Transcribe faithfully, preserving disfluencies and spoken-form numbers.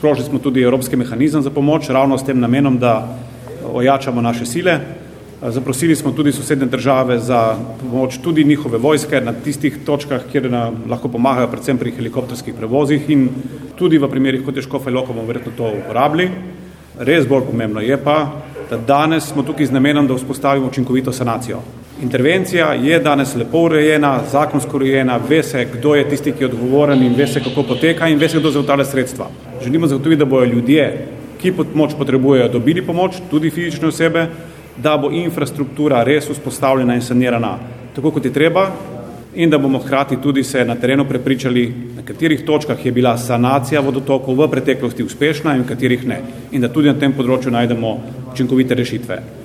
Sprožili smo tudi evropski mehanizem za pomoč, ravno s tem namenom, da ojačamo naše sile. Zaprosili smo tudi sosednje države za pomoč, tudi njihove vojske na tistih točkah, kjer nam lahko pomagajo, predvsem pri helikopterskih prevozih in tudi v primerih, kot je Škofja Loka, bomo verjetno to uporabili. Res bolj pomembno je pa, da danes smo tukaj z namenom, da vzpostavimo učinkovito sanacijo. Intervencija je danes lepo urejena, zakonsko urejena, ve se, kdo je tisti, ki je odgovoren in ve se, kako poteka in ve se, kdo zagotavlja sredstva. Želimo zagotoviti, da bojo ljudje, ki pomoč potrebujejo, dobili pomoč, tudi fizične osebe, da bo infrastruktura res vzpostavljena in sanirana tako, kot je treba in da bomo hkrati tudi se na terenu prepričali, na katerih točkah je bila sanacija vodotokov v preteklosti uspešna in v katerih ne. In da tudi na tem področju najdemo učinkovite rešitve.